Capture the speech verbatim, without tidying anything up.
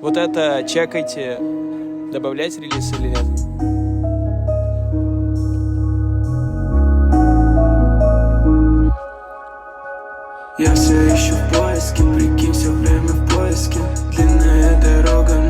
Вот это чекайте, добавлять релиз или нет. Я все ищу в поиске, прикинь, все время в поиске. Длинная дорога,